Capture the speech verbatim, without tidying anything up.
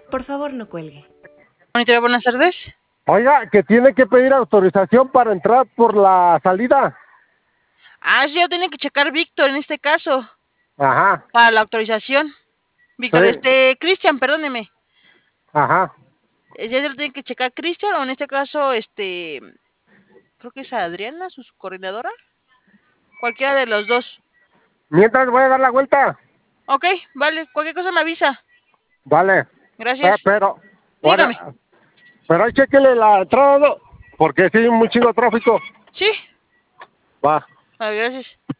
Por favor, no cuelgue. Monitor, buenas tardes. Oiga, que tiene que pedir autorización para entrar por la salida. Ah, sí, ya tiene que checar Víctor en este caso. Ajá. Para la autorización. Víctor, Sí. este, Cristian, perdóneme. Ajá. Ya se lo tiene que checar Cristian, o en este caso, este, creo que es Adriana, su coordinadora. Cualquiera de los dos. Mientras voy a dar la vuelta. Ok, vale, cualquier cosa me avisa. Vale. Gracias. Eh, pero, Dígame. ahora, pero ahí chequele la entrada, ¿no? Porque sí, muy chingo tráfico. Sí. Va. Vale, gracias.